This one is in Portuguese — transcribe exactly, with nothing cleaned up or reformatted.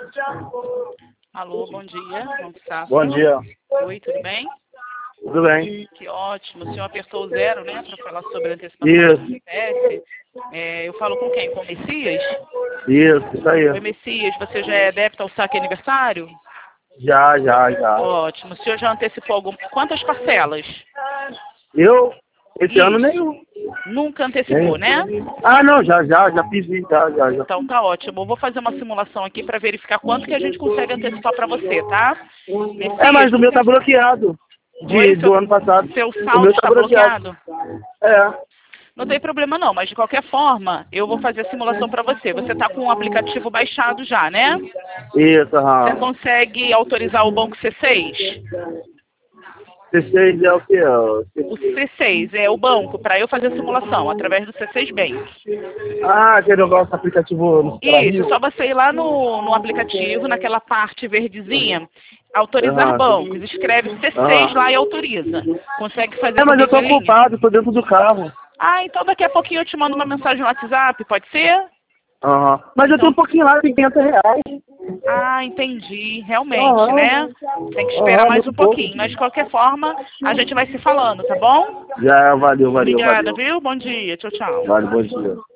Alô, bom dia. Como está? Bom dia. Oi, tudo bem? Tudo bem? Que ótimo. O senhor apertou o zero, né, para falar sobre a antecipação Isso, do C P F. É, eu falo com quem? Com o Messias? isso, isso aí. Oi, Messias, você já é débito ao saque aniversário? Já, já, já. Ótimo. O senhor já antecipou algum... Quantas parcelas? Eu, esse ano Isso. nenhum. Nunca antecipou, né? Ah, não, já, já, já fiz isso, já, já, já. Então tá ótimo. Eu vou fazer uma simulação aqui para verificar quanto que a gente consegue antecipar para você, tá? Messias, É, mas o meu você... tá bloqueado. Oi, De, seu, do ano passado. seu O saldo meu tá está bloqueado? É. Não tem problema não, mas de qualquer forma, eu vou fazer a simulação para você. Você está com o aplicativo baixado já, né? Isso, Você aham. consegue autorizar o banco C seis? C seis é o que? O C seis é o banco para eu fazer a simulação, através do C seis Bank. Ah, aquele negócio aplicativo no Isso, é só Rio. você ir lá no, no aplicativo, naquela parte verdezinha, autorizar Aham. bancos. Escreve C seis Aham. lá e autoriza. Consegue fazer É, mas eu comigo tô em linha? ocupado, tô dentro do carro. Ah, então daqui a pouquinho eu te mando uma mensagem no WhatsApp, pode ser? Aham. Mas eu Então, tenho um pouquinho lá, tem quinhentos reais. ah, entendi. Realmente, Aham. né? Tem que esperar Aham, mais um muito pouco. pouquinho. Mas de qualquer forma, a gente vai se falando, tá bom? Já, valeu, valeu, Obrigada, valeu. viu? Bom dia. Tchau, tchau. Vale, bom dia.